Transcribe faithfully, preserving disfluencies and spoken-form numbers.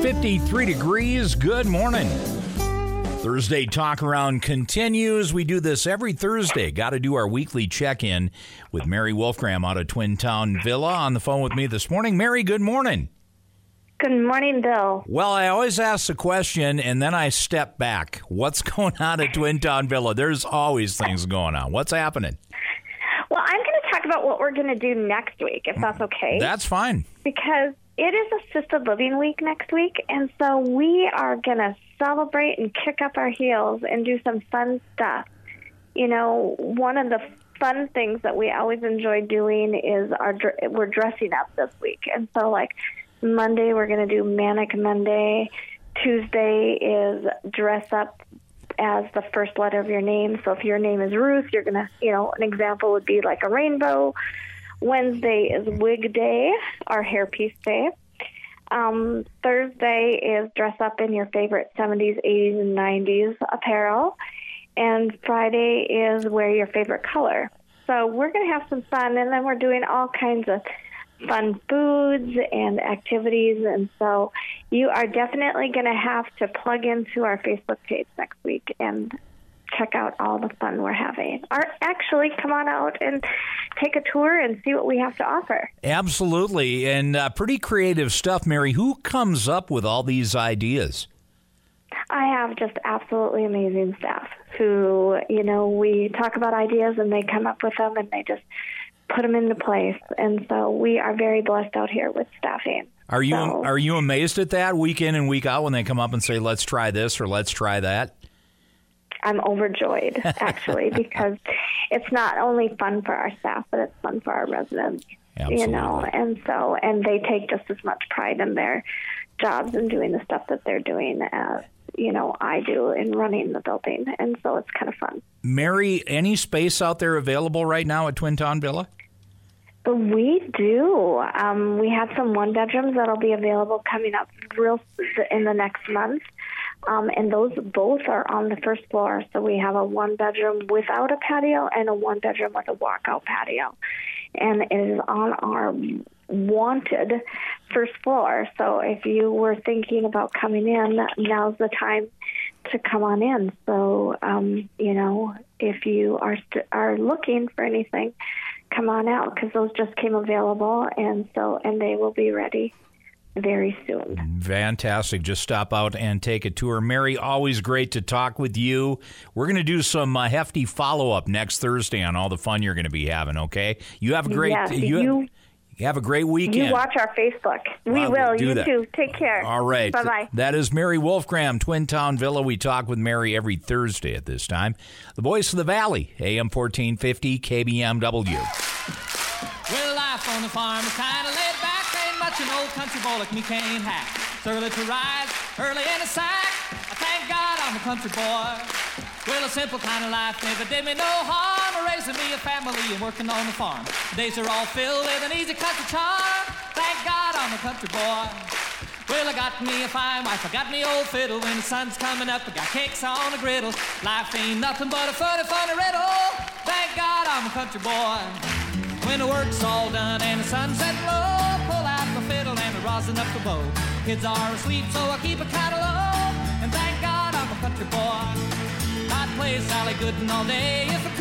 fifty-three degrees. Good morning. Thursday Talk Around continues. We do this every Thursday. Got to do our weekly check-in with Mary Wolfgram out of Twin Town Villa on the phone with me this morning. Mary, good morning. Good morning, Bill. Well, I always ask the question, and then I step back. What's going on at Twin Town Villa? There's always things going on. What's happening? Well, I'm going to talk about what we're going to do next week, if that's okay. That's fine. Because it is Assisted Living Week next week, and so we are going to celebrate and kick up our heels and do some fun stuff. You know, one of the fun things that we always enjoy doing is our we're dressing up this week. And so, like, Monday, we're going to do Manic Monday. Tuesday is dress up as the first letter of your name. So if your name is Ruth, you're going to, you know, an example would be like a rainbow. Wednesday is Wig Day, our hairpiece day. Um, Thursday is dress up in your favorite seventies, eighties, and nineties apparel. And Friday is wear your favorite color. So we're going to have some fun, and then we're doing all kinds of fun foods and activities. And so you are definitely going to have to plug into our Facebook page next week and check out all the fun we're having. Or actually, come on out and take a tour and see what we have to offer. Absolutely. And uh, pretty creative stuff, Mary. Who comes up with all these ideas? I have just absolutely amazing staff who, you know, we talk about ideas and they come up with them and they just put them into place. And so we are very blessed out here with staffing. Are you so, are you amazed at that week in and week out when they come up and say, let's try this or let's try that? I'm overjoyed, actually, because it's not only fun for our staff, but it's fun for our residents. Absolutely. You know, and so, and they take just as much pride in their jobs and doing the stuff that they're doing as, you know, I do in running the building. And so it's kind of fun. Mary, any space out there available right now at Twin Town Villa? We do. Um, we have some one bedrooms that'll be available coming up real in the next month. Um, and those both are on the first floor. So we have a one bedroom without a patio and a one bedroom with a walkout patio. And it is on our wanted first floor. So if you were thinking about coming in, now's the time to come on in. So, um, you know, if you are st- are looking for anything, come on out, because those just came available, and so and they will be ready very soon. Fantastic. Just stop out and take a tour. Mary, always great to talk with you. We're going to do some uh, hefty follow-up next Thursday on all the fun you're going to be having, okay? You have a great yes, you, you, have, you have a great weekend. You watch our Facebook. We well, will. Do you that. too. Take care. All right. Bye-bye. That is Mary Wolfgram, Twin Town Villa. We talk with Mary every Thursday at this time. The Voice of the Valley, A M fourteen fifty K B M W. Well, life on the farm is kind of laid back. Ain't much an old country boy like me can't hack. It's early to rise, early in the sack. I thank God I'm a country boy. Well, a simple kind of life never did me no harm. Raising me a family and working on the farm. The days are all filled with an easy country charm. Thank God I'm a country boy. Well, I got me a fine wife, I got me old fiddle. When the sun's coming up, I got cakes on the griddle. Life ain't nothing but a funny, funny riddle. Thank God I'm a country boy. When the work's all done and the sun's setting low, pull out the fiddle and the rosin up the bow. Kids are asleep, so I keep a cattle low. And thank God I'm a country boy. I'd play Sally Gooden all day if I